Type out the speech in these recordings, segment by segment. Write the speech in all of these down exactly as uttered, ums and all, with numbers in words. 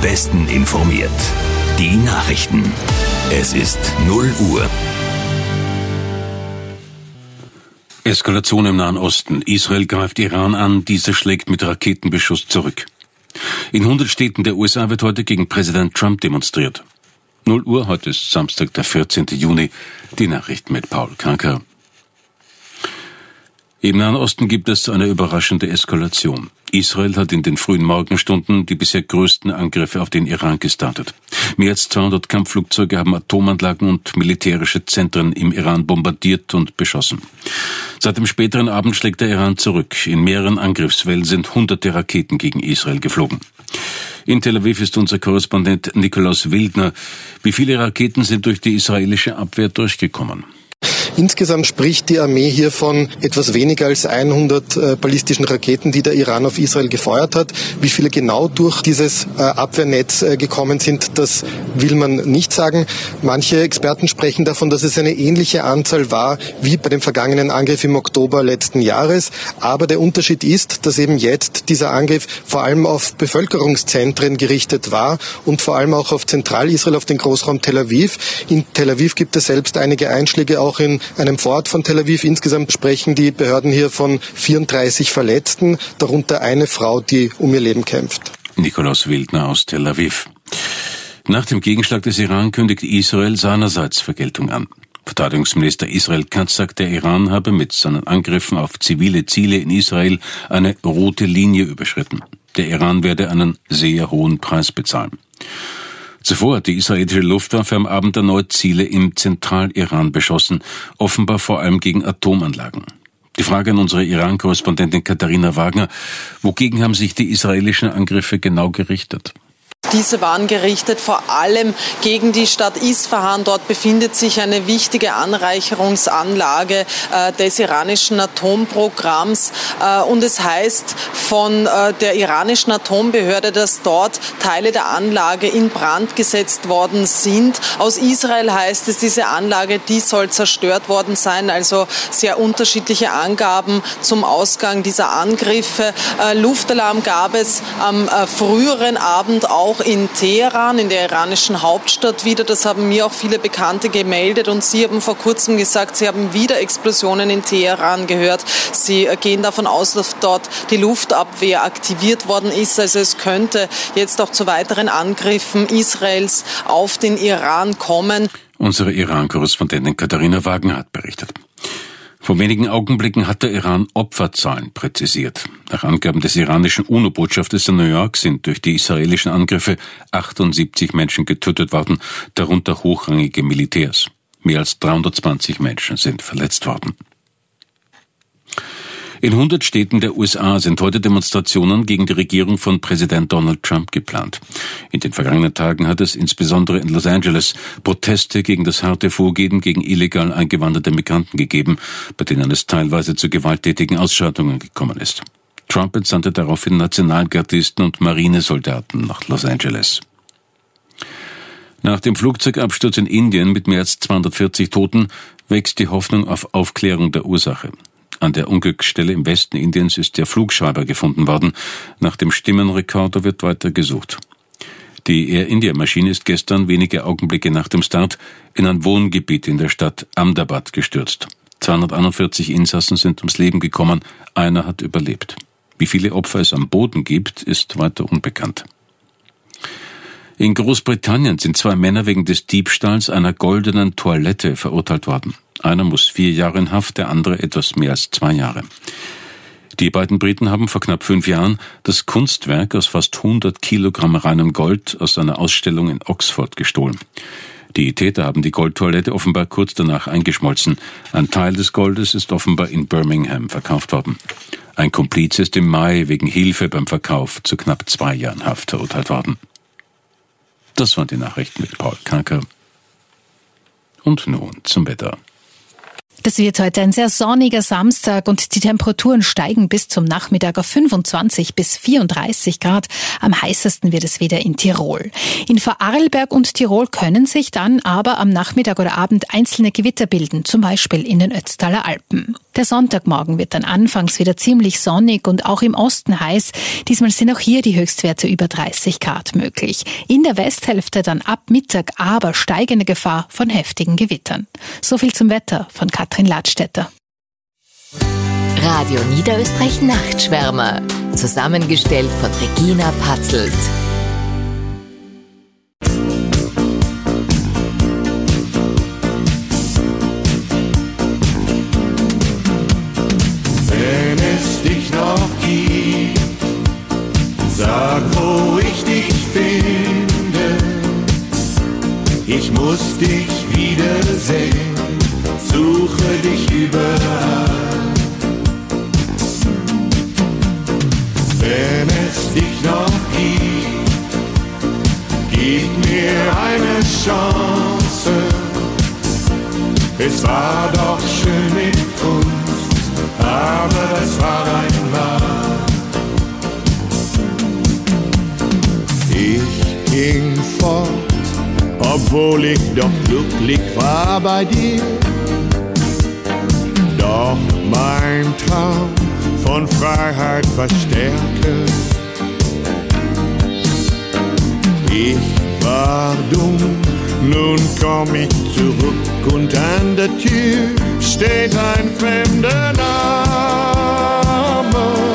Besten informiert. Die Nachrichten. Es ist null Uhr. Eskalation im Nahen Osten. Israel greift Iran an, dieser schlägt mit Raketenbeschuss zurück. In hundert Städten der U S A wird heute gegen Präsident Trump demonstriert. null Uhr, heute ist Samstag, der vierzehnten Juni. Die Nachrichten mit Paul Kanker. Im Nahen Osten gibt es eine überraschende Eskalation. Israel hat in den frühen Morgenstunden die bisher größten Angriffe auf den Iran gestartet. Mehr als zweihundert Kampfflugzeuge haben Atomanlagen und militärische Zentren im Iran bombardiert und beschossen. Seit dem späteren Abend schlägt der Iran zurück. In mehreren Angriffswellen sind hunderte Raketen gegen Israel geflogen. In Tel Aviv ist unser Korrespondent Nikolaus Wildner. Wie viele Raketen sind durch die israelische Abwehr durchgekommen? Insgesamt spricht die Armee hier von etwas weniger als hundert äh, ballistischen Raketen, die der Iran auf Israel gefeuert hat. Wie viele genau durch dieses äh, Abwehrnetz äh, gekommen sind, das will man nicht sagen. Manche Experten sprechen davon, dass es eine ähnliche Anzahl war wie bei dem vergangenen Angriff im Oktober letzten Jahres. Aber der Unterschied ist, dass eben jetzt dieser Angriff vor allem auf Bevölkerungszentren gerichtet war und vor allem auch auf Zentralisrael, auf den Großraum Tel Aviv. In Tel Aviv gibt es selbst einige Einschläge, auch in einem Vorort von Tel Aviv. Insgesamt sprechen die Behörden hier von vierunddreißig Verletzten, darunter eine Frau, die um ihr Leben kämpft. Nikolaus Wildner aus Tel Aviv. Nach dem Gegenschlag des Iran kündigt Israel seinerseits Vergeltung an. Verteidigungsminister Israel Katz sagt, der Iran habe mit seinen Angriffen auf zivile Ziele in Israel eine rote Linie überschritten. Der Iran werde einen sehr hohen Preis bezahlen. Zuvor hat die israelische Luftwaffe am Abend erneut Ziele im Zentraliran beschossen, offenbar vor allem gegen Atomanlagen. Die Frage an unsere Iran-Korrespondentin Katharina Wagner: Wogegen haben sich die israelischen Angriffe genau gerichtet? Diese waren gerichtet vor allem gegen die Stadt Isfahan. Dort befindet sich eine wichtige Anreicherungsanlage äh, des iranischen Atomprogramms. Äh, und es heißt von äh, der iranischen Atombehörde, dass dort Teile der Anlage in Brand gesetzt worden sind. Aus Israel heißt es, diese Anlage, die soll zerstört worden sein. Also sehr unterschiedliche Angaben zum Ausgang dieser Angriffe. Äh, Luftalarm gab es am äh, früheren Abend auch in Teheran, in der iranischen Hauptstadt wieder. Das haben mir auch viele Bekannte gemeldet und sie haben vor kurzem gesagt, sie haben wieder Explosionen in Teheran gehört. Sie gehen davon aus, dass dort die Luftabwehr aktiviert worden ist. Also es könnte jetzt auch zu weiteren Angriffen Israels auf den Iran kommen. Unsere Iran-Korrespondentin Katharina Wagner hat berichtet. Vor wenigen Augenblicken hat der Iran Opferzahlen präzisiert. Nach Angaben des iranischen UNO-Botschafters in New York sind durch die israelischen Angriffe achtundsiebzig Menschen getötet worden, darunter hochrangige Militärs. Mehr als dreihundertzwanzig Menschen sind verletzt worden. In hundert Städten der U S A sind heute Demonstrationen gegen die Regierung von Präsident Donald Trump geplant. In den vergangenen Tagen hat es insbesondere in Los Angeles Proteste gegen das harte Vorgehen gegen illegal eingewanderte Migranten gegeben, bei denen es teilweise zu gewalttätigen Ausschreitungen gekommen ist. Trump entsandte daraufhin Nationalgardisten und Marinesoldaten nach Los Angeles. Nach dem Flugzeugabsturz in Indien mit mehr als zweihundertvierzig Toten wächst die Hoffnung auf Aufklärung der Ursache. An der Unglücksstelle im Westen Indiens ist der Flugschreiber gefunden worden. Nach dem Stimmenrekorder wird weiter gesucht. Die Air India-Maschine ist gestern, wenige Augenblicke nach dem Start, in ein Wohngebiet in der Stadt Ahmedabad gestürzt. zweihunderteinundvierzig Insassen sind ums Leben gekommen, einer hat überlebt. Wie viele Opfer es am Boden gibt, ist weiter unbekannt. In Großbritannien sind zwei Männer wegen des Diebstahls einer goldenen Toilette verurteilt worden. Einer muss vier Jahre in Haft, der andere etwas mehr als zwei Jahre. Die beiden Briten haben vor knapp fünf Jahren das Kunstwerk aus fast hundert Kilogramm reinem Gold aus einer Ausstellung in Oxford gestohlen. Die Täter haben die Goldtoilette offenbar kurz danach eingeschmolzen. Ein Teil des Goldes ist offenbar in Birmingham verkauft worden. Ein Komplize ist im Mai wegen Hilfe beim Verkauf zu knapp zwei Jahren Haft verurteilt worden. Das waren die Nachrichten mit Paul Kanker. Und nun zum Wetter. Das wird heute ein sehr sonniger Samstag und die Temperaturen steigen bis zum Nachmittag auf fünfundzwanzig bis vierunddreißig Grad. Am heißesten wird es wieder in Tirol. In Vorarlberg und Tirol können sich dann aber am Nachmittag oder Abend einzelne Gewitter bilden, zum Beispiel in den Ötztaler Alpen. Der Sonntagmorgen wird dann anfangs wieder ziemlich sonnig und auch im Osten heiß. Diesmal sind auch hier die Höchstwerte über dreißig Grad möglich. In der Westhälfte dann ab Mittag aber steigende Gefahr von heftigen Gewittern. So viel zum Wetter von Katrin Ladstätter. Radio Niederösterreich Nachtschwärmer. Zusammengestellt von Regina Patzelt. Wenn es dich noch gibt, sag, wo ich dich finde. Ich muss dich wiedersehen, suche dich überall. Wenn es dich noch gibt, gib mir eine Chance. Es war doch schön mit uns, aber das war einmal. Ich ging fort, obwohl ich doch glücklich war bei dir. Doch mein Traum von Freiheit verstärke. Ich war dumm, nun komm ich zurück und an der Tür steht ein fremder Name.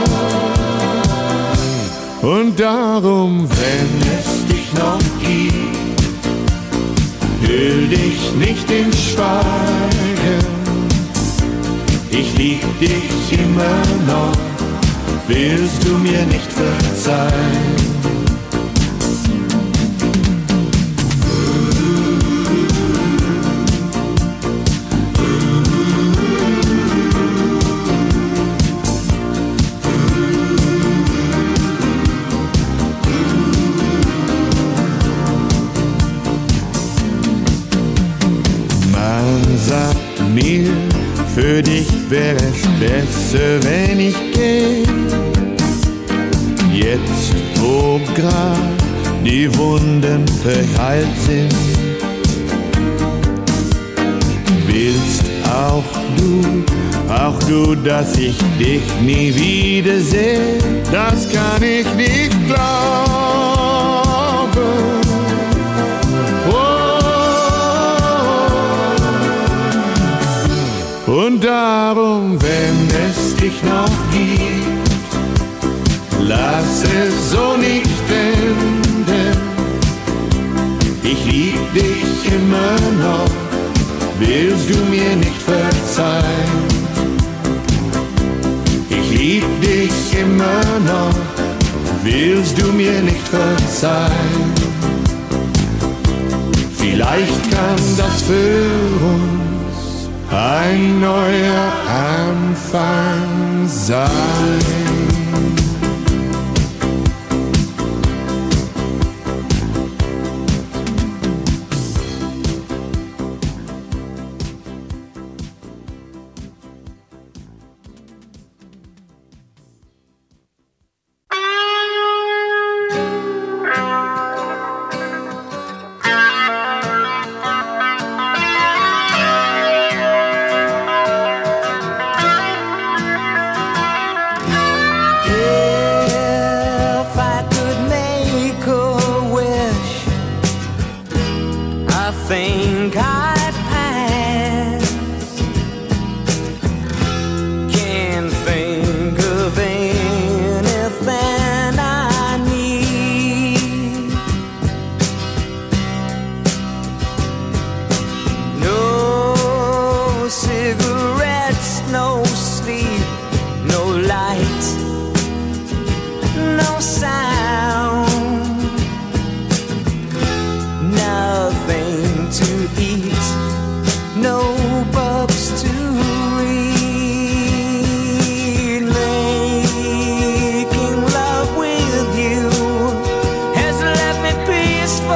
Und darum, wenn es dich noch gibt, hüll dich nicht in Schweigen. Ich lieb dich immer noch, willst du mir nicht verzeihen? Man sagt mir, für dich wäre es besser, wenn ich geh. Jetzt, wo grad die Wunden verheilt sind, willst auch du, auch du, dass ich dich nie wiedersehe? Das kann ich nicht glauben. Und darum, wenn es dich noch gibt, lass es so nicht enden. Ich lieb dich immer noch, willst du mir nicht verzeihen? Ich lieb dich immer noch, willst du mir nicht verzeihen? Vielleicht kann das für uns ein neuer Anfang sein.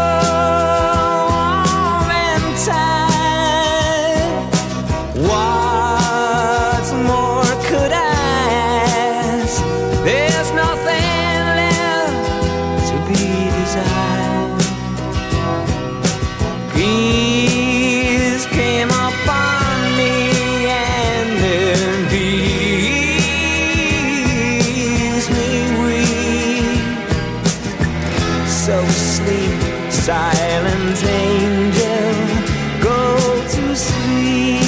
Why? sleep, silent angel, go to sleep.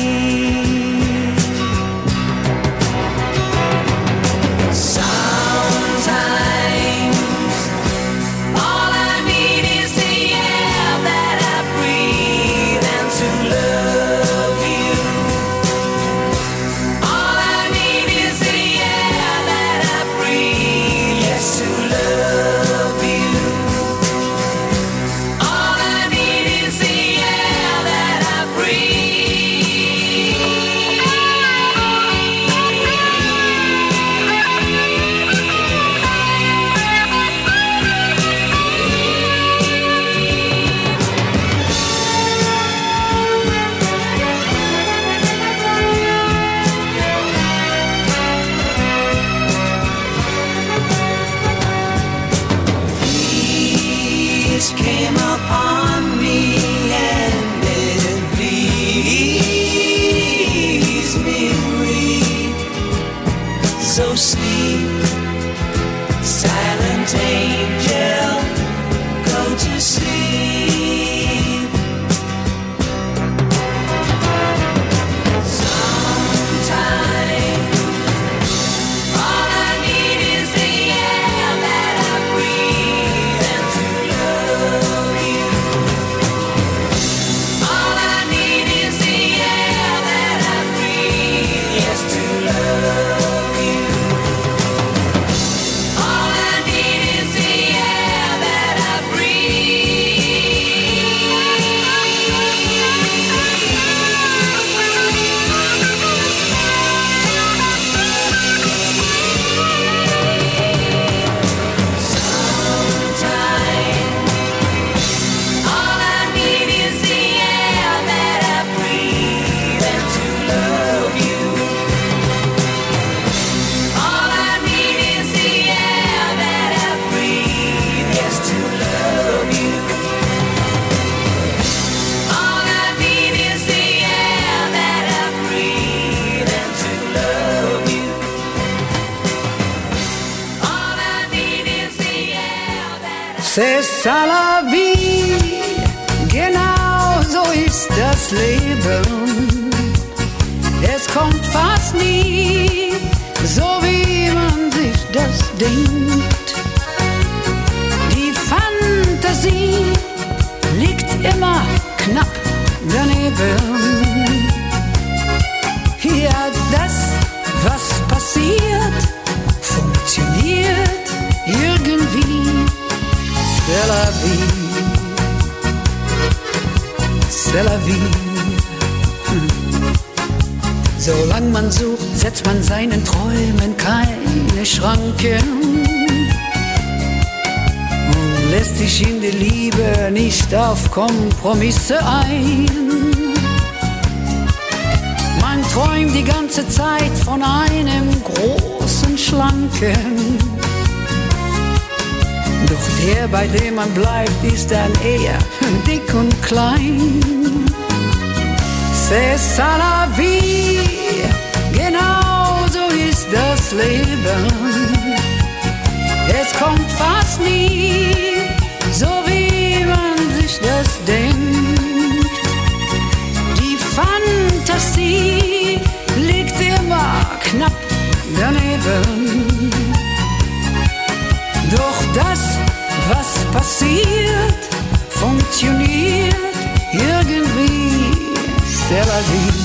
C'est ça la vie, genau so ist das Leben. Es kommt fast nie so, wie man sich das denkt. Die Fantasie liegt immer knapp daneben. Ja, das, was passiert, funktioniert irgendwie. C'est la vie, c'est la vie. Solange man sucht, setzt man seinen Träumen keine Schranken und lässt sich in der Liebe nicht auf Kompromisse ein. Man träumt die ganze Zeit von einem großen Schlanken. Doch der, bei dem man bleibt, ist dann eher dick und klein. C'est ça la vie, genau so ist das Leben. Es kommt fast nie so, wie man sich das denkt. Die Fantasie liegt immer knapp daneben. Doch das, was passiert, funktioniert irgendwie. C'est la vie,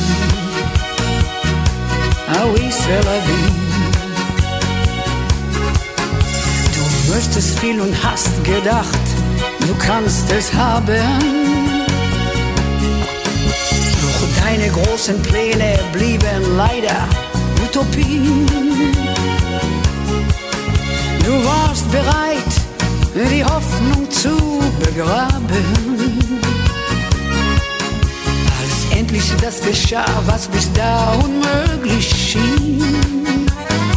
ah oui, c'est la vie. Du möchtest viel und hast gedacht, du kannst es haben. Doch deine großen Pläne blieben leider Utopien. Du warst bereit, die Hoffnung zu begraben. Als endlich das geschah, was bis da unmöglich schien.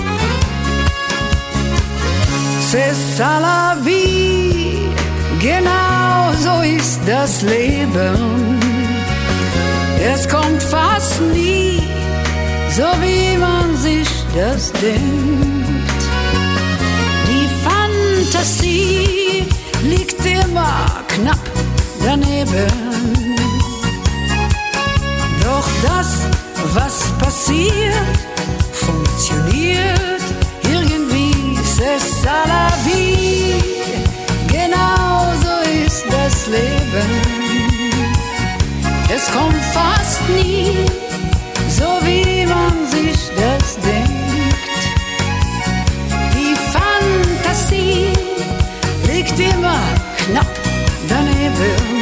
C'est ça la vie, genau so ist das Leben. Es kommt fast nie so, wie man sich das denkt. Die Fantasie liegt liegt immer knapp daneben. Doch das, was passiert, funktioniert irgendwie, c'est ça la vie. Genau so ist das Leben. Es kommt fast nie so, wie man sich das denkt. Die Fantasie liegt immer knapp daneben.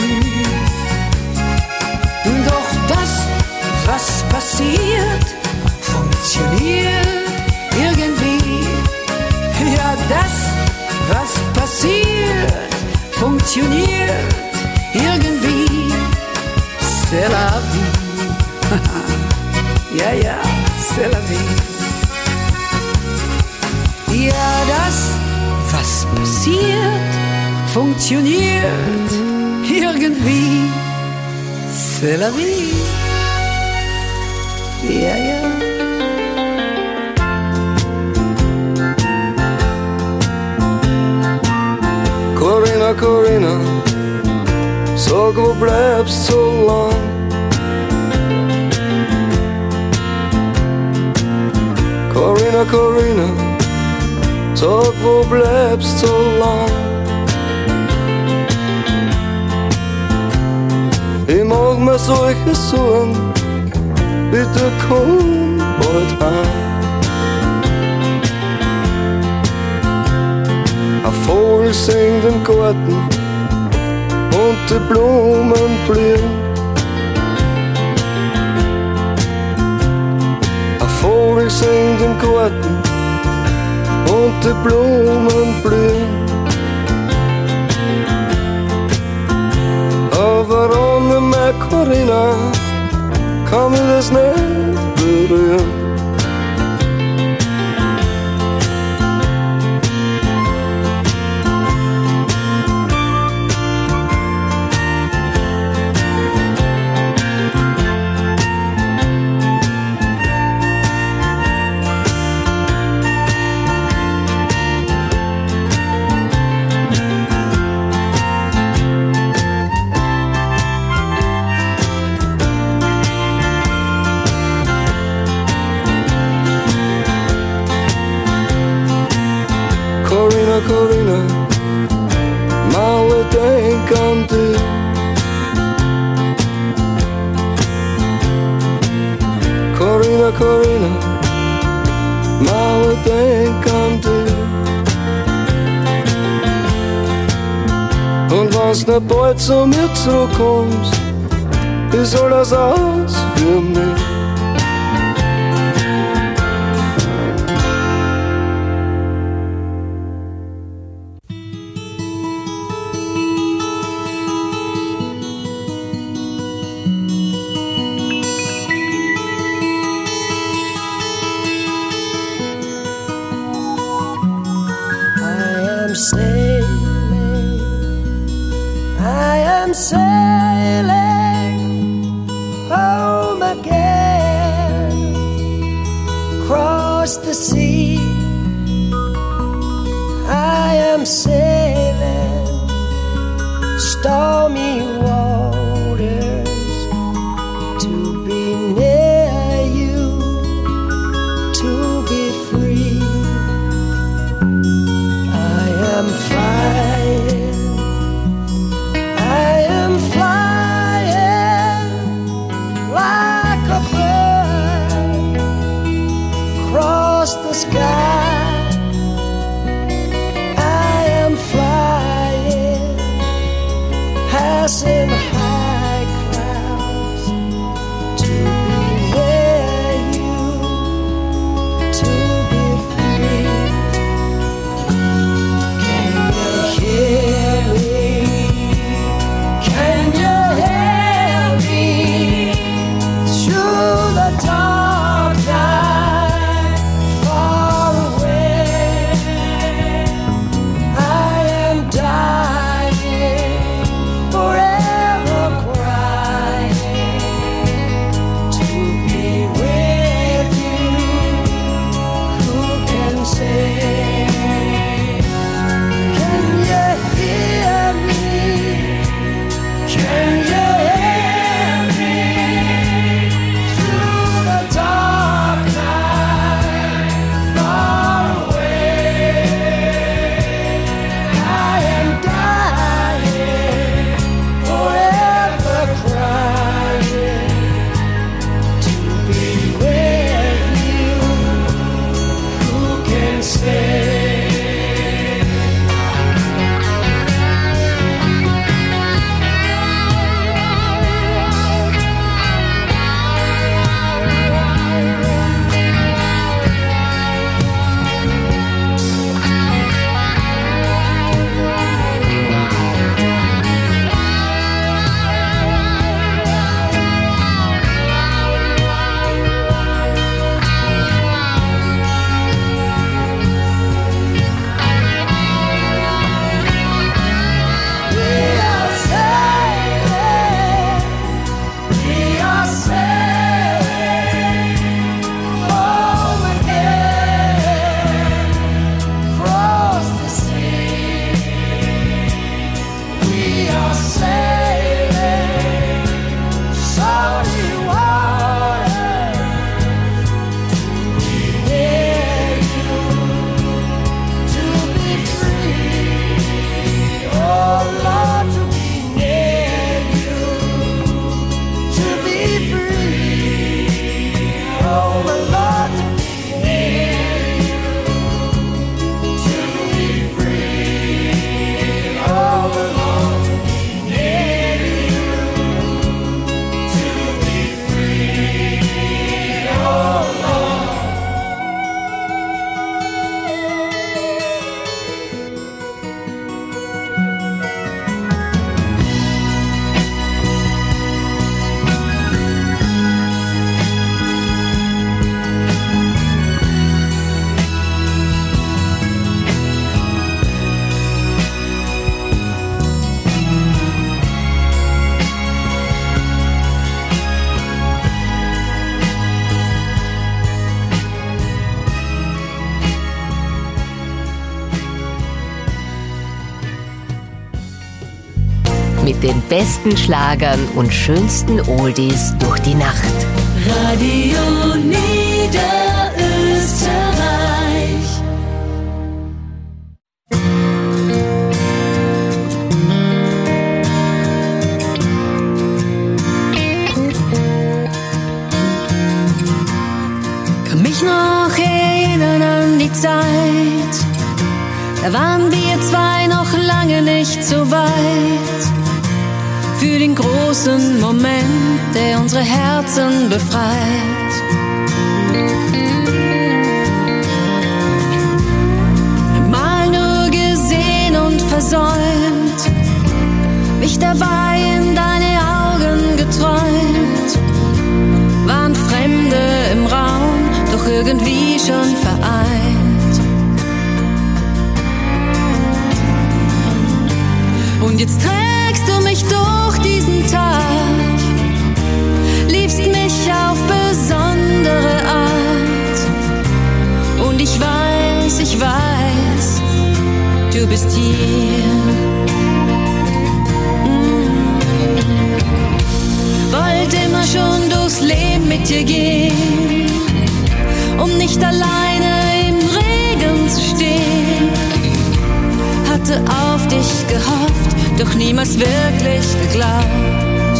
Doch das, was passiert, funktioniert irgendwie. Ja, das, was passiert, funktioniert irgendwie. C'est la vie. Ja, ja, c'est la vie. Ja, das, was passiert, funktioniert irgendwie. C'est la vie. Ja, ja. Corinna, Corinna, sag, wo bleibst so lang? Corinna, Corinna, sag, wo bleibst so lang? Ich mag mir solche Sorgen, bitte komm bald heim. Ein Vogel singt im Garten und die Blumen blühen. Ein Vogel singt im Garten und die Blumen blühen. Aber ohne meine Corinna kann mich das nicht berühren. Corinna, Corinna, mal denk an dich. Corinna, Corinna, mal denk an dich. Und wenn's nicht bald zu mir zurückkommst, wie soll das aus für mich? Forever mit den besten Schlagern und schönsten Oldies durch die Nacht. Radio Niederösterreich. Kann mich noch erinnern an die Zeit, da waren wir zwei noch lange nicht so weit für den großen Moment, der unsere Herzen befreit. Mal nur gesehen und versäumt, mich dabei in deine Augen geträumt, waren Fremde im Raum, doch irgendwie schon vereint. Und jetzt trägst du mich durch diesen Tag, liebst mich auf besondere Art. Und ich weiß, ich weiß, du bist hier. Mm. Wollte immer schon durchs Leben mit dir gehen, um nicht alleine im Regen zu stehen. Hatte auf dich gehofft, doch niemals wirklich geglaubt.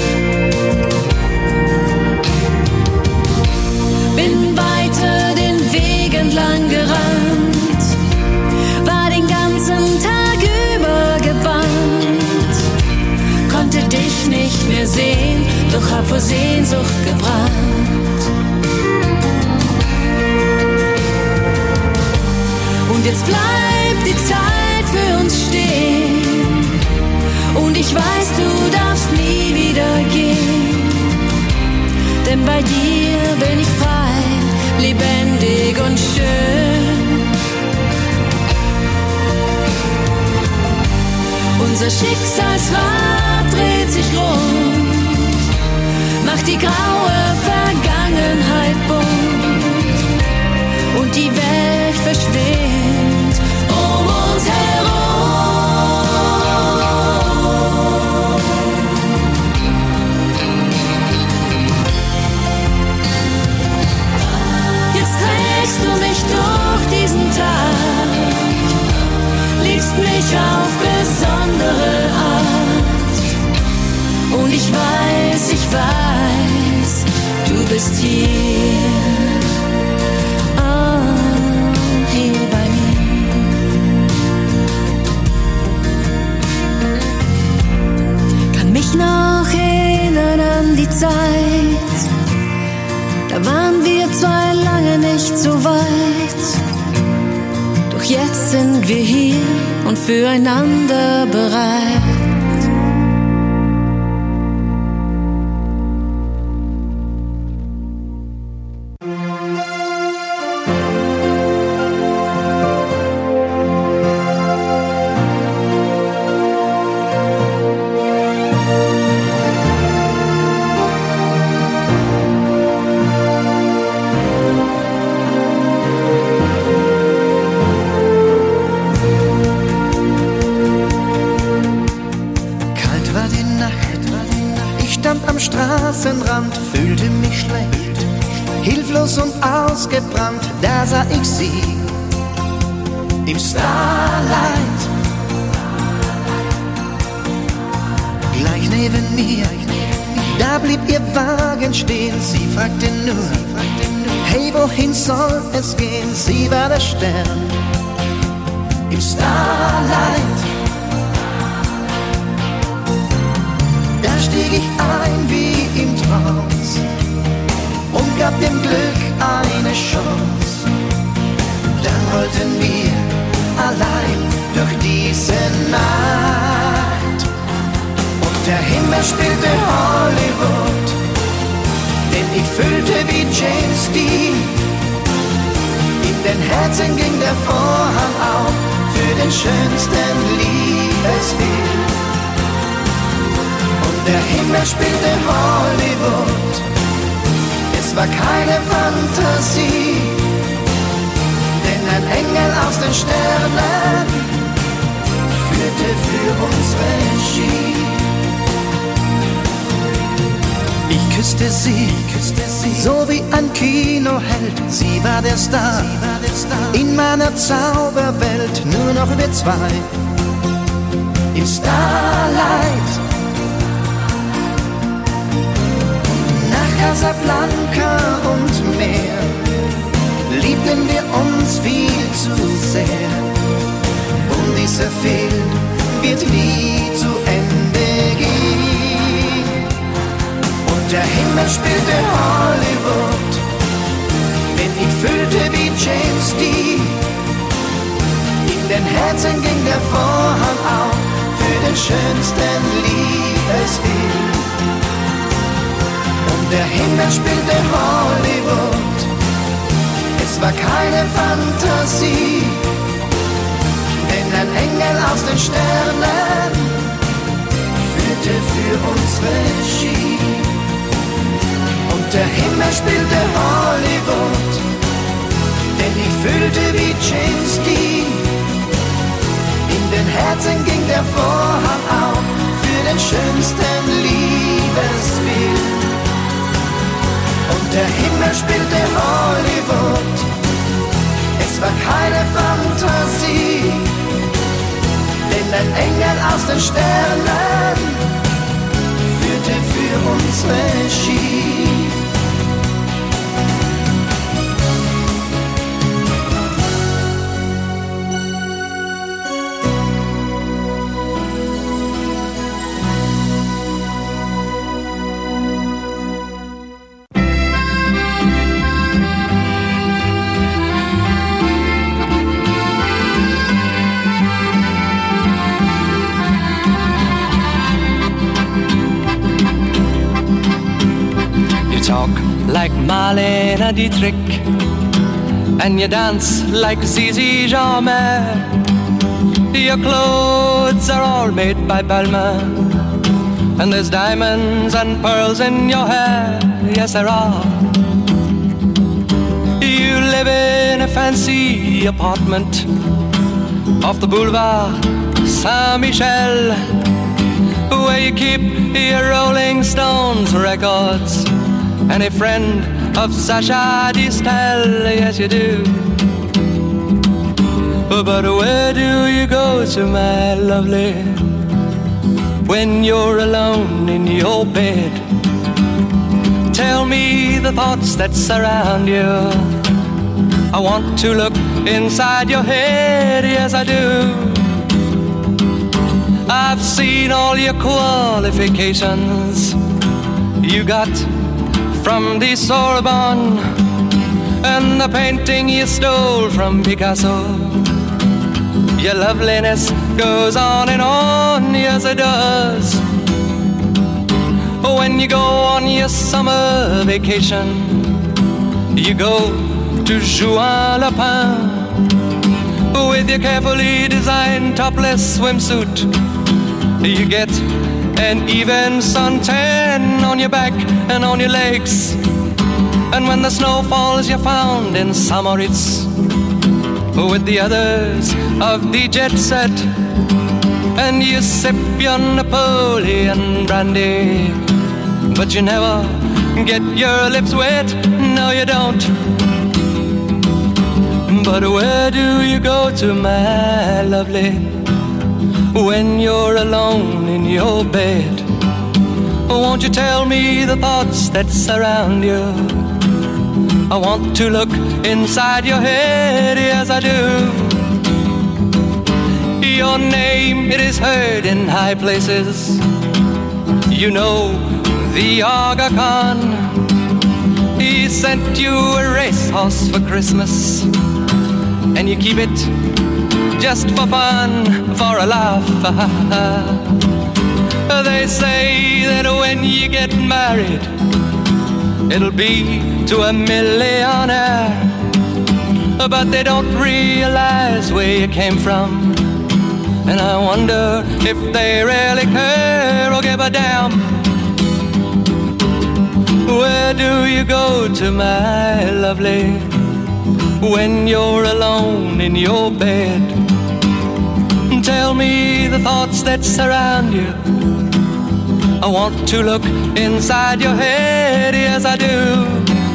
Bin weiter den Weg entlang gerannt, war den ganzen Tag über gebannt, konnte dich nicht mehr sehen, doch hab vor Sehnsucht gebrannt. Und jetzt bleibt die Zeit für uns stehen, und ich weiß, du darfst nie wieder gehen, denn bei dir bin ich frei, lebendig und schön. Unser Schicksalsrad dreht sich rund, macht die graue Vergangenheit bunt, und die Welt verschwindet um uns herum. Jetzt trägst du mich durch diesen Tag, liebst mich auf besondere Art. Und ich weiß, ich weiß, du bist hier. Noch erinnern an die Zeit, da waren wir zwei lange nicht so weit, doch jetzt sind wir hier und füreinander bereit. Straßenrand, fühlte mich schlecht, hilflos und ausgebrannt, da sah ich sie im Starlight. Gleich neben mir, da blieb ihr Wagen stehen, sie fragte nur, hey, wohin soll es gehen? Sie war der Stern im Starlight. Da stieg ich ein wie im Trance und gab dem Glück eine Chance. Dann rollten wir allein durch diese Nacht und der Himmel spielte Hollywood, denn ich fühlte wie James Dean. In den Herzen ging der Vorhang auf für den schönsten Liebesfilm. Der Himmel spielte Hollywood, es war keine Fantasie, denn ein Engel aus den Sternen führte für uns Regie. Ich küsste sie, so wie ein Kinoheld. Sie war der Star in meiner Zauberwelt. Nur noch wir zwei im Starlight. Nach Casablanca und mehr liebten wir uns viel zu sehr. Und dieser Film wird nie zu Ende gehen. Und der Himmel spielte Hollywood, denn ich fühlte wie James Dean. In den Herzen ging der Vorhang auf für den schönsten Liebesfilm. Und der Himmel spielte Hollywood, es war keine Fantasie, denn ein Engel aus den Sternen führte für uns Regie. Und der Himmel spielte Hollywood, denn ich fühlte wie James Dean. In den Herzen ging der Vorhang auf für den schönsten Liebesfilm. Und der Himmel spielte Hollywood, es war keine Fantasie, denn ein Engel aus den Sternen führte für uns Regie. Like Marlene Dietrich, and you dance like Zizi Jeanmaire. Your clothes are all made by Balmain, and there's diamonds and pearls in your hair. Yes, there are. You live in a fancy apartment off the boulevard Saint-Michel, where you keep your Rolling Stones records and a friend of Sacha Distel. Yes, you do. But where do you go to, my lovely, when you're alone in your bed? Tell me the thoughts that surround you. I want to look inside your head. Yes, I do. I've seen all your qualifications you got from the Sorbonne, and the painting you stole from Picasso. Your loveliness goes on and on, yes it does. When you go on your summer vacation, you go to Juan-le-Pin with your carefully designed topless swimsuit. You get an even suntan on your back and on your legs. And when the snow falls, you're found in Samoritz with the others of the jet set, and you sip your Napoleon brandy, but you never get your lips wet. No, you don't. But where do you go to, my lovely, when you're alone in your bed? Won't you tell me the thoughts that surround you? I want to look inside your head, yes I do. Your name, it is heard in high places. You know the Aga Khan, he sent you a racehorse for Christmas, and you keep it just for fun, for a laugh. They say that when you get married, it'll be to a millionaire, but they don't realize where you came from, and I wonder if they really care or give a damn. Where do you go to, my lovely, when you're alone in your bed? Tell me the thoughts that surround you. I want to look inside your head, yes I do.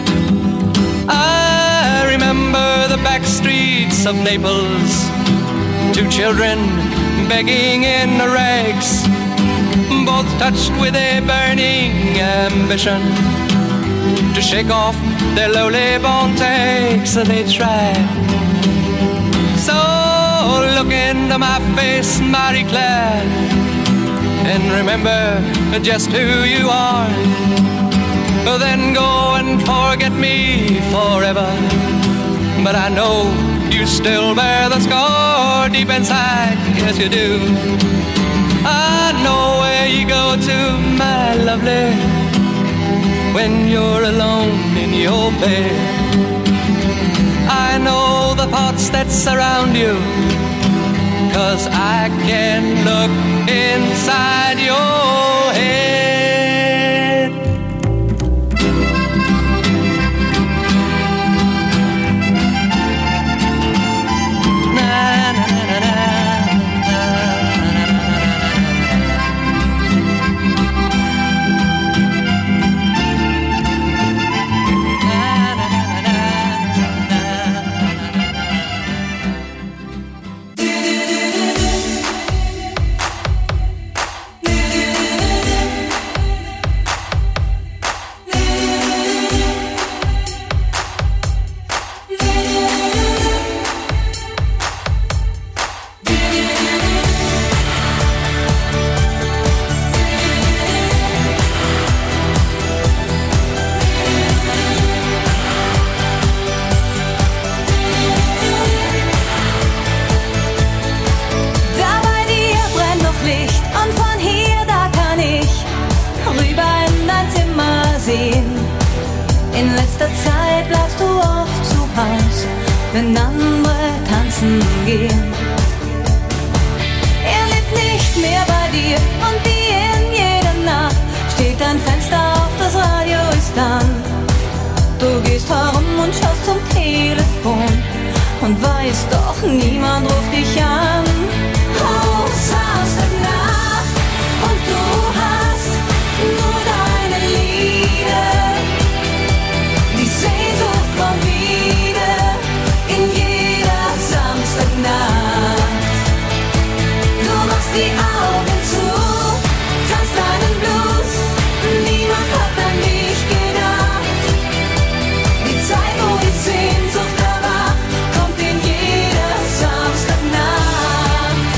I remember the back streets of Naples, two children begging in the rags, both touched with a burning ambition to shake off their lowly born takes. They try. So look into my face, Marie Claire, and remember just who you are. Then go and forget me forever. But I know you still bear the scar deep inside, yes you do. I know where you go to, my lovely, when you're alone in your bed. I know the thoughts that surround you, 'cause I can look inside your head. In letzter Zeit bleibst du oft zu Haus, wenn andere tanzen gehen. Er lebt nicht mehr bei dir und wie in jeder Nacht steht dein Fenster auf, das Radio ist an. Du gehst herum und schaust zum Telefon und weißt doch, niemand ruft dich an. Haus aus der Nacht und du hast nur deine Lieder. Die Sehnsucht kommt wieder in jeder Samstagnacht. Du machst die Augen zu, tanzt deinen Blues, niemand hat an dich gedacht. Die Zeit, wo die Sehnsucht erwacht, kommt in jeder Samstagnacht.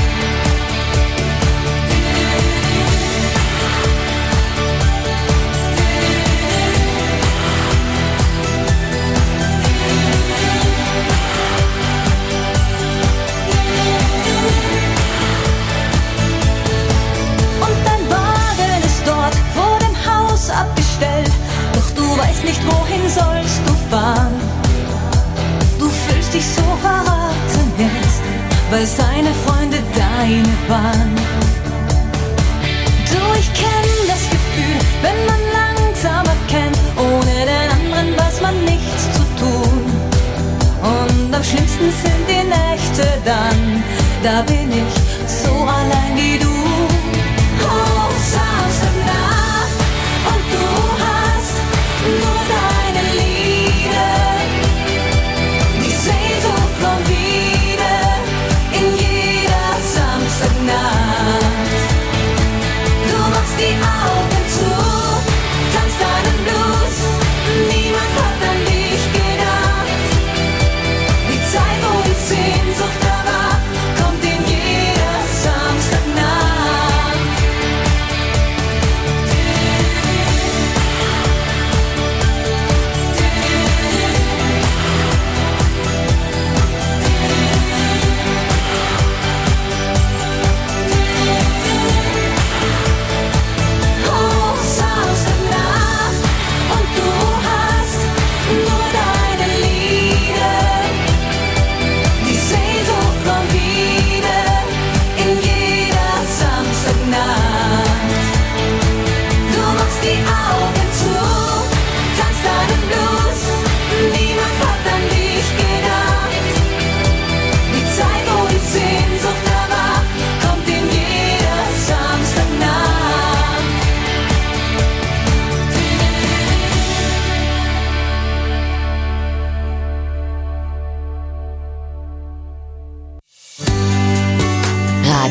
Abgestellt, doch du weißt nicht, wohin sollst du fahren. Du fühlst dich so verraten jetzt, weil seine Freunde deine waren. Du, ich kenn das Gefühl, wenn man langsam erkennt, ohne den anderen weiß man nichts zu tun. Und am schlimmsten sind die Nächte dann, da bin ich so allein wie du. Haus aus der Nacht und du hast nur deine Lieder. Die Sehnsucht kommt wieder in jeder Samstagnacht. Du machst die Augen zu, tanzt deinen Blues, niemand hat an dich gedacht. Die Zeit, wo die Sehnsucht erwacht, kommt in jeder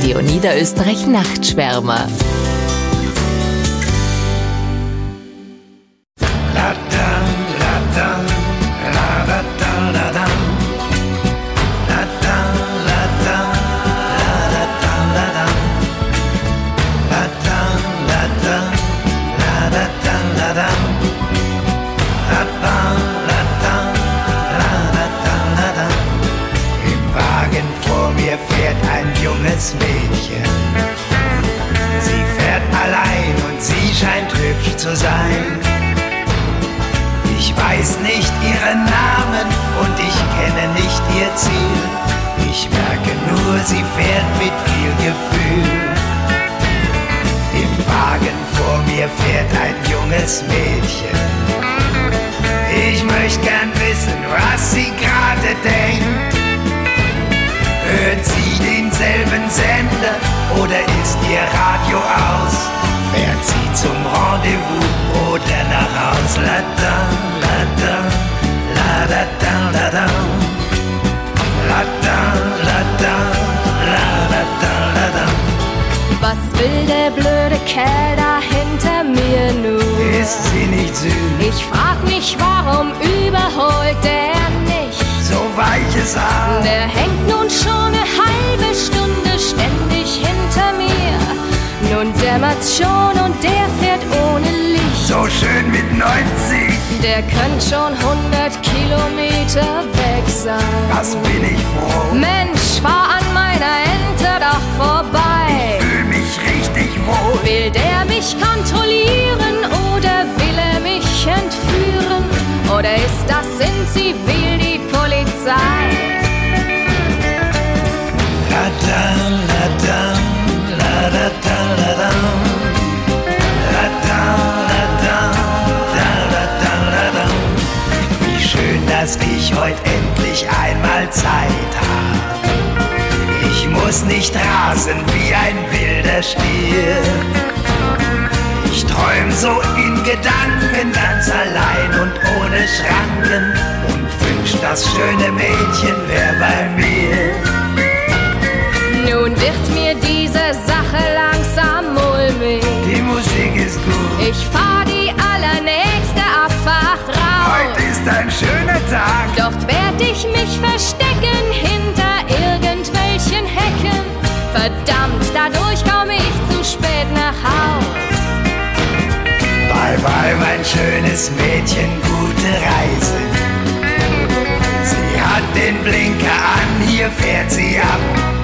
Radio Niederösterreich Nachtschwärmer. Mädchen. Sie fährt allein und sie scheint hübsch zu sein. Ich weiß nicht ihren Namen und ich kenne nicht ihr Ziel. Ich merke nur, sie fährt mit viel Gefühl. Im Wagen vor mir fährt ein junges Mädchen. Ich möchte gern wissen, was sie gerade denkt. Hört sie denselben Sender oder ist ihr Radio aus? Fährt sie zum Rendezvous oder nach Haus? La da, la da, la da da, la da, la da, la da, la da da, la da. Was will der blöde Kerl da hinter mir nun? Ist sie nicht süß? Ich frag mich, warum überholt der nicht? So weiches Haar. Der hängt nun schon eine halbe Stunde ständig hinter mir. Nun dämmert's schon und der fährt ohne Licht. So schön mit neunzig. Der könnte schon hundert Kilometer weg sein. Was bin ich froh. Mensch, fahr an meiner Ente doch vorbei. Ich fühl mich richtig wohl. Will der mich kontrollieren oder will er mich entführen? Oder ist das in Zivil die Polizei? La da, la da, la da da, la da. La da, la da, da, la da, la da. Wie schön, dass ich heute endlich einmal Zeit hab. Ich muss nicht rasen wie ein wilder Stier. Ich träum so in Gedanken ganz allein und ohne Schranken und wünsch, das schöne Mädchen wär bei mir. Nun wird mir diese Sache langsam mulmig. Die Musik ist gut. Ich fahr die allernächste Abfahrt raus. Heute ist ein schöner Tag. Dort werd ich mich verstecken hinter irgendwelchen Hecken. Verdammt, dadurch komm ich zu spät nach Haus. Bye bye, mein schönes Mädchen, gute Reise. Sie hat den Blinker an, hier fährt sie ab.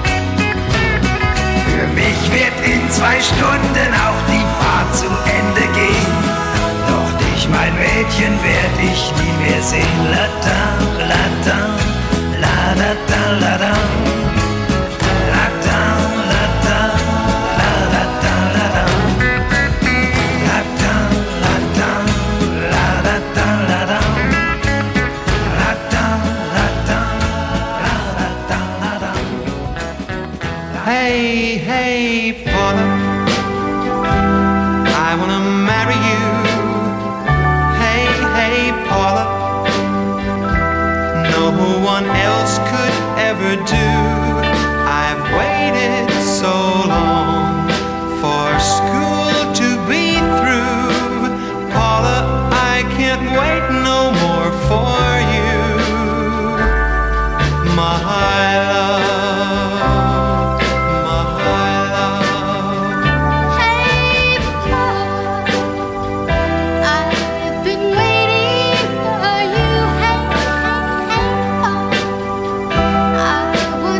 Für mich wird in zwei Stunden auch die Fahrt zu Ende gehen. Doch dich, mein Mädchen, werd ich nie mehr sehen. La da, la da, la da da, la da. La da, la da, la da da, la da. La da, la da, la da da, la da. La da, la da, la da da, la da. Hey, hey, Paula, I wanna marry you. Hey, hey, Paula, no one else could ever do. I've waited so long for school to be through. Paula, I can't wait no more for you, my love. I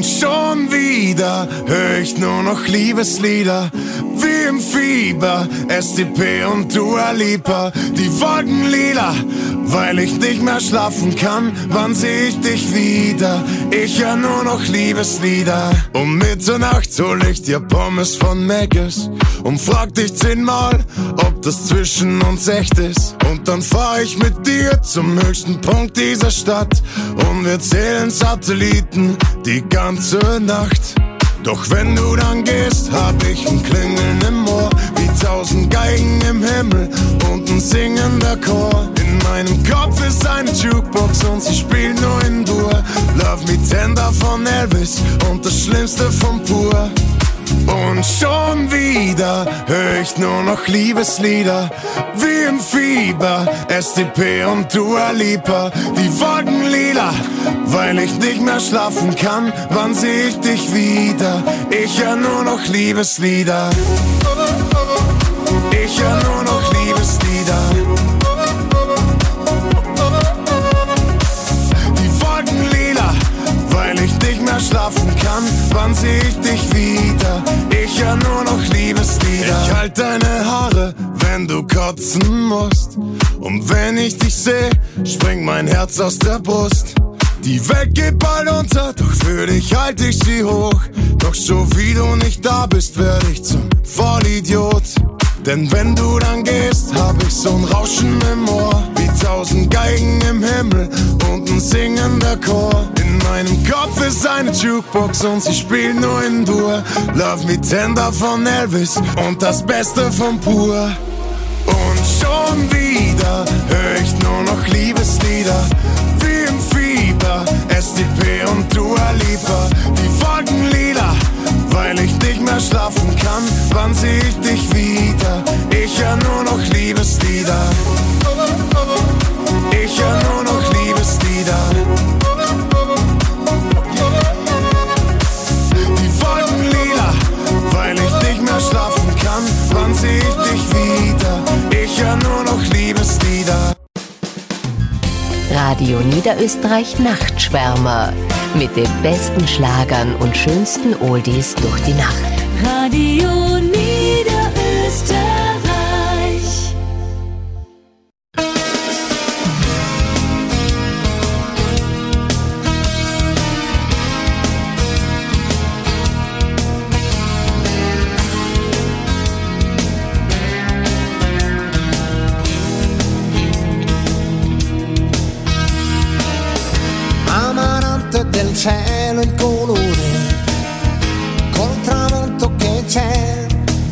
Und schon wieder hör ich nur noch Liebeslieder, wie im Fieber, S T P und Dua Lipa. Die Wolken lila, weil ich nicht mehr schlafen kann. Wann seh ich dich wieder? Ich hör nur noch Liebeslieder. Um Mitternacht hol ich dir Pommes von Mc's und frag dich zehnmal, ob das zwischen uns echt ist. Und dann fahr ich mit dir zum höchsten Punkt dieser Stadt und wir zählen Satelliten die ganze Nacht. Doch wenn du dann gehst, hab ich ein Klingeln im Ohr, wie tausend Geigen im Himmel und ein singender Chor. In meinem Kopf ist eine Jukebox und sie spielt nur in Dur. Love Me Tender von Elvis und das Schlimmste von Pur. Und schon wieder hör ich nur noch Liebeslieder, wie im Fieber, S T P und Dua Lipa. Die Wolken lila, weil ich nicht mehr schlafen kann. Wann seh ich dich wieder? Ich hör nur noch Liebeslieder. Ich hör nur noch Liebeslieder. Die Wolken lila, weil ich nicht mehr schlafen kann. Wann seh ich dich wieder? Ich hör nur noch Liebeslieder. Ich halt deine Haare, wenn du kotzen musst. Und wenn ich dich seh, springt mein Herz aus der Brust. Die Welt geht bald unter, doch für dich halt ich sie hoch. Doch so wie du nicht da bist, werd ich zum Vollidiot. Denn wenn du dann gehst, hab ich so'n Rauschen im Ohr, wie tausend Geigen im Himmel und ein singender Chor. In meinem Kopf ist eine Jukebox und sie spielt nur in Dur. Love Me Tender von Elvis und das Beste von Pur. Und schon wieder hör ich nur noch Liebeslieder, wie im Fieber, S T P und Dua Lipa. Die Wolken lila, weil ich nicht mehr schlafen kann. Wann seh ich dich wieder? Ich hör nur noch Liebeslieder. Ich hör nur noch Liebeslieder. Die Wolken lila, weil ich nicht mehr schlafen kann. Wann seh ich dich wieder? Ich hör nur noch Liebeslieder. Radio Niederösterreich Nachtschwärmer mit den besten Schlagern und schönsten Oldies durch die Nacht. Radio Niederösterreich. Amarante del cielo il colore, col tramonto che c'è,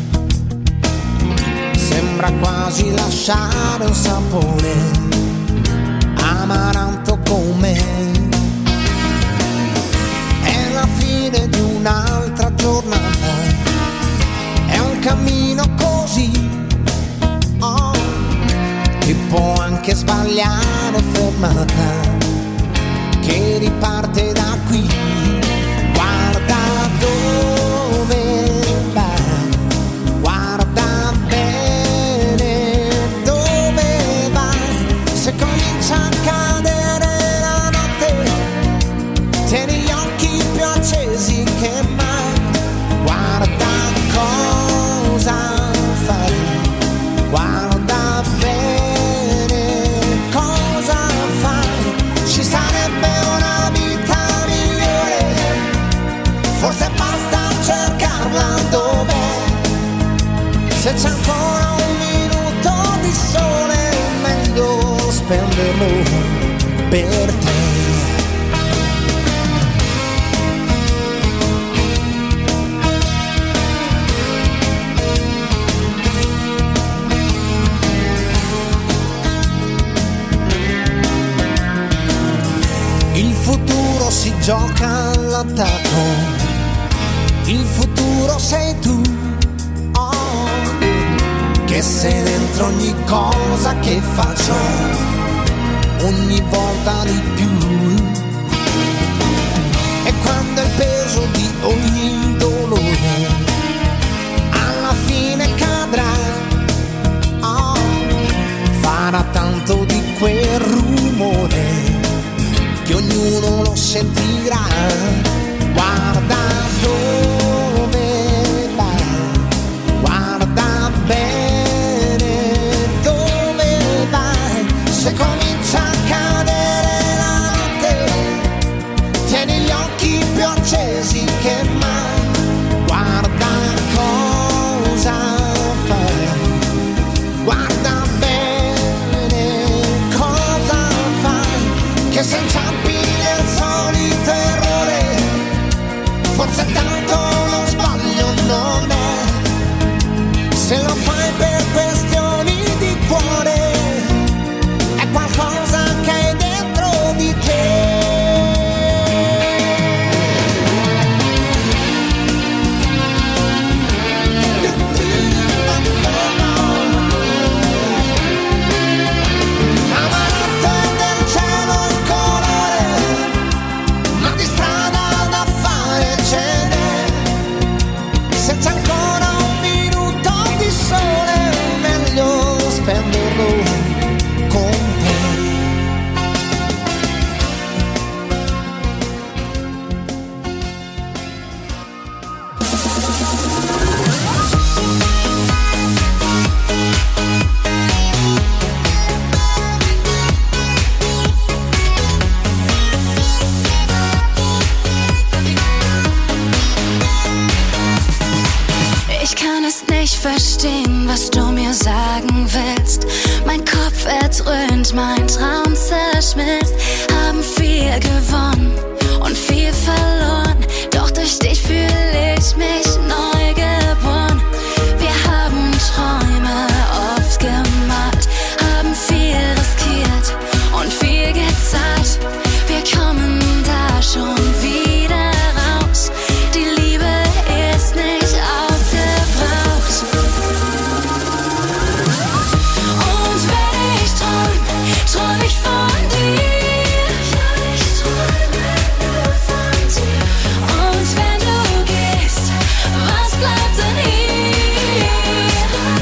sembra quasi lasciare un sapore, amaranto con me. È la fine di un'altra giornata, è un cammino così, oh, che può anche sbagliare fermata, che riparte da qui. Guarda dove va, guarda bene dove va. Se comincia a cadere la notte, tieni gli occhi più accesi che mai. Guarda cosa fai, guarda bene cosa fai. Ci sarebbe una vita migliore, forse basta cercarla dov'è. Se c'è ancora un minuto di sole, meglio spenderlo per te. Il futuro si gioca all'attacco, il futuro sei tu, oh, che sei dentro ogni cosa che faccio, ogni volta di più. E quando il peso di ogni dolore alla fine cadrà, oh, farà tanto di quel rumore che ognuno lo sentirà. Guarda dove vai, guarda bene dove vai. Se comincia a cadere la notte, tieni gli occhi più accesi che mai. Guarda cosa fai, guarda bene cosa fai, che se inciampi nel solito errore, forse tanto lo sbaglio non è. Se lo fai per questioni di cuore, è qualcosa che hai dentro di te. Senza ancora un minuto di sole, meglio spenderlo con te. Ich kann es nicht verstehen, was du mir sagen willst. Mein Kopf erdröhnt, mein Traum zerschmilzt. Haben viel gewonnen und viel verloren, doch durch dich fühle ich mich neu geboren. Wir haben Träume oft gemacht, haben viel riskiert und viel gezahlt. Wir kommen da schon wieder raus. Die Liebe ist nicht aufgebraucht. Und wenn ich träum, träum ich von dir. Ich träume nur von dir. Und wenn du gehst, was bleibt denn hier?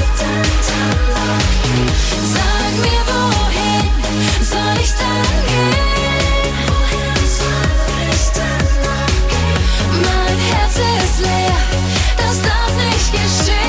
Sag mir, wohin soll ich dann gehen? Wohin soll ich dann noch gehen? Mein Herz ist leer, das darf nicht geschehen.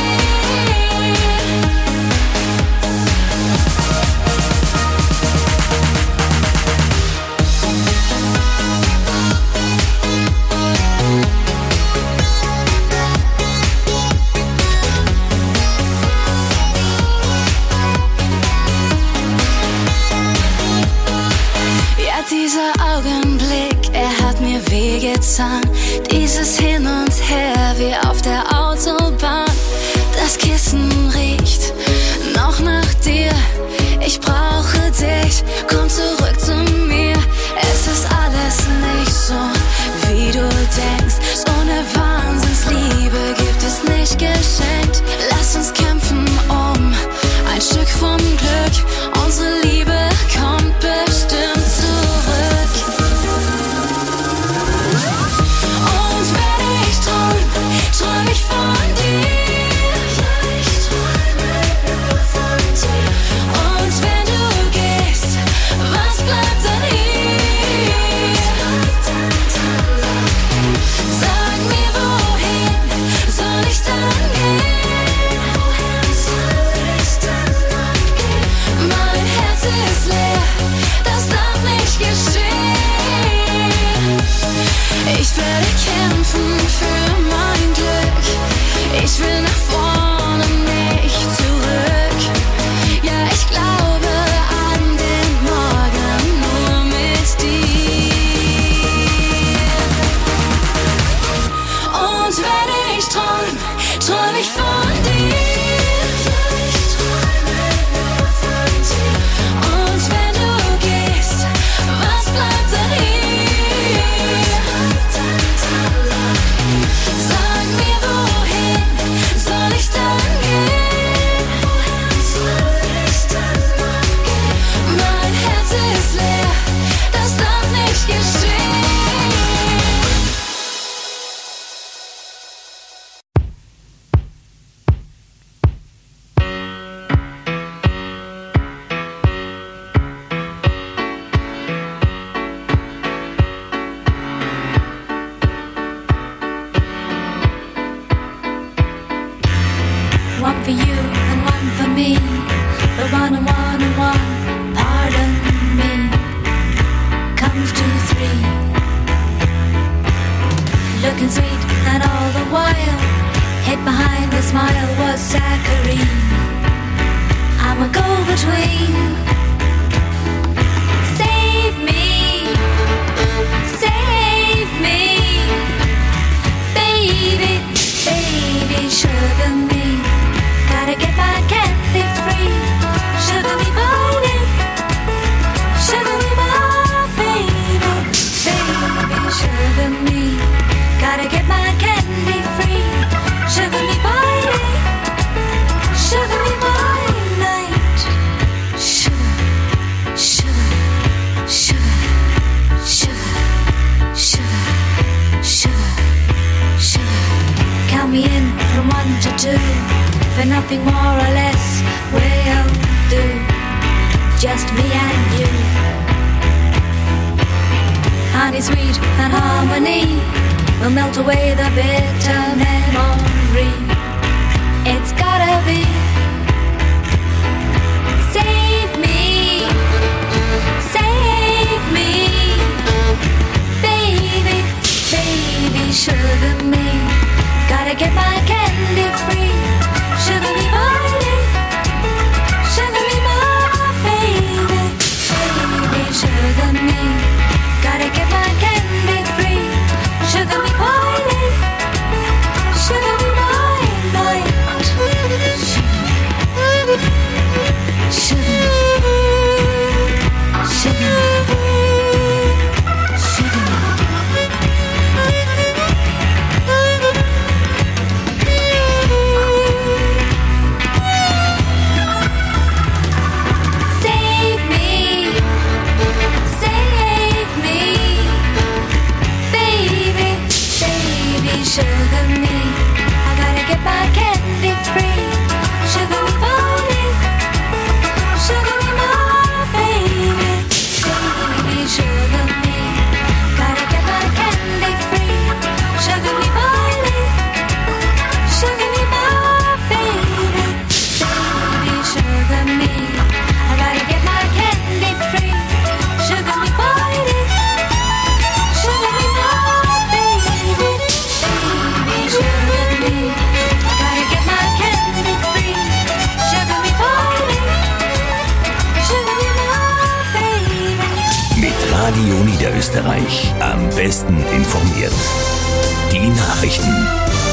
Ja, dieser Augenblick, er hat mir wehgetan. Dieses Hin und Her wie auf der Autobahn. Das Kissen riecht noch nach dir. Ich brauche dich, komm zurück zu mir. Es ist alles nicht so, wie du denkst. So eine Wahnsinnsliebe gibt es nicht geschenkt. Lass uns kämpfen um ein Stück vom Glück. Unsere Liebe kommt bestimmt zurück. Und wenn ich träum, träum ich von dir. Ich träume nur von dir. Und wenn du gehst, was bleibt dann hier? Sag mir, wohin soll ich dann gehen? Wohin soll ich dann noch gehen? Mein Herz ist leer, das darf nicht geschehen. Ich werde kämpfen für mein Glück. Ich will nach vorne, nicht zurück. Ja, ich glaube an den Morgen nur mit dir. Und wenn ich träum, träum ich von dir. Ich träume nur von dir. Und wenn du gehst, was bleibt dann hier? want to do, but nothing more or less will do. Just me and you. Honey, sweet and harmony will melt away the bitter memory. It's gotta be. Save me, save me, baby, baby, sugar me. Gotta get my candy free. Sugar me, body, sugar me, my baby, baby, sugar me. Gotta get my candy free. Sugar me, body, sugar me, my night. Sugar, sugar, sugar. Save me, save me, baby, baby, sugar me. I gotta get my candy free. Sugar me, body, sugar me, my baby, baby, sugar me. Gotta get my candy free. Sugar me, body, sugar me, my baby, baby, sugar me. I gotta get my candy free. Sugar me, body, sugar me, my baby, baby, sugar me. Gotta get my candy free. Sugar me, body, sugar me, my baby. Mit Radio Niederösterreich am besten informiert. Die Nachrichten.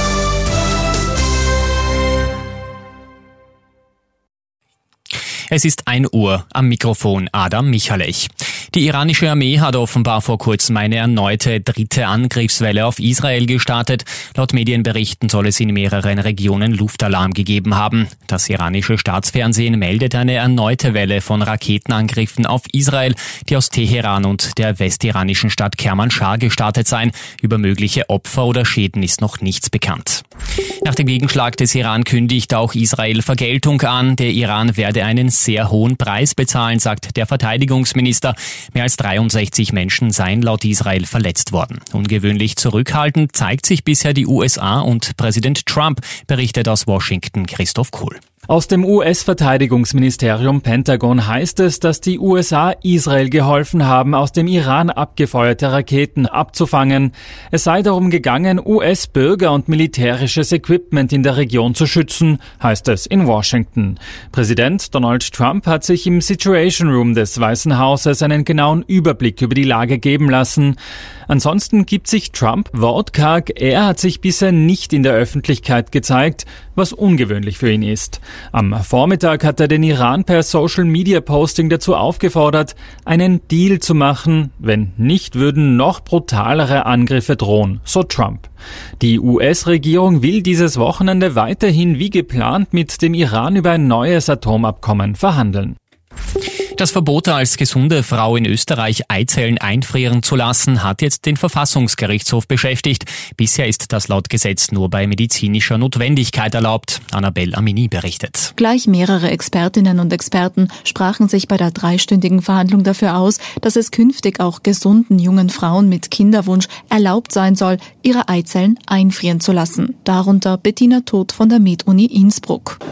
Es ist ein Uhr, am Mikrofon Adam Michalech. Die iranische Armee hat offenbar vor kurzem eine erneute dritte Angriffswelle auf Israel gestartet. Laut Medienberichten soll es in mehreren Regionen Luftalarm gegeben haben. Das iranische Staatsfernsehen meldet eine erneute Welle von Raketenangriffen auf Israel, die aus Teheran und der westiranischen Stadt Kermanschah gestartet seien. Über mögliche Opfer oder Schäden ist noch nichts bekannt. Nach dem Gegenschlag des Iran kündigt auch Israel Vergeltung an. Der Iran werde einen sehr hohen Preis bezahlen, sagt der Verteidigungsminister. Mehr als dreiundsechzig Menschen seien laut Israel verletzt worden. Ungewöhnlich zurückhaltend zeigt sich bisher die U S A und Präsident Trump, berichtet aus Washington Christoph Kohl. Aus dem U S-Verteidigungsministerium Pentagon heißt es, dass die U S A Israel geholfen haben, aus dem Iran abgefeuerte Raketen abzufangen. Es sei darum gegangen, U S-Bürger und militärisches Equipment in der Region zu schützen, heißt es in Washington. Präsident Donald Trump hat sich im Situation Room des Weißen Hauses einen genauen Überblick über die Lage geben lassen. Ansonsten gibt sich Trump wortkarg. Er hat sich bisher nicht in der Öffentlichkeit gezeigt, was ungewöhnlich für ihn ist. Am Vormittag hat er den Iran per Social-Media-Posting dazu aufgefordert, einen Deal zu machen. Wenn nicht, würden noch brutalere Angriffe drohen, so Trump. Die U S-Regierung will dieses Wochenende weiterhin wie geplant mit dem Iran über ein neues Atomabkommen verhandeln. Das Verbot, als gesunde Frau in Österreich Eizellen einfrieren zu lassen, hat jetzt den Verfassungsgerichtshof beschäftigt. Bisher ist das laut Gesetz nur bei medizinischer Notwendigkeit erlaubt. Annabelle Amini berichtet. Gleich mehrere Expertinnen und Experten sprachen sich bei der dreistündigen Verhandlung dafür aus, dass es künftig auch gesunden jungen Frauen mit Kinderwunsch erlaubt sein soll, ihre Eizellen einfrieren zu lassen. Darunter Bettina Todt von der MedUni Innsbruck.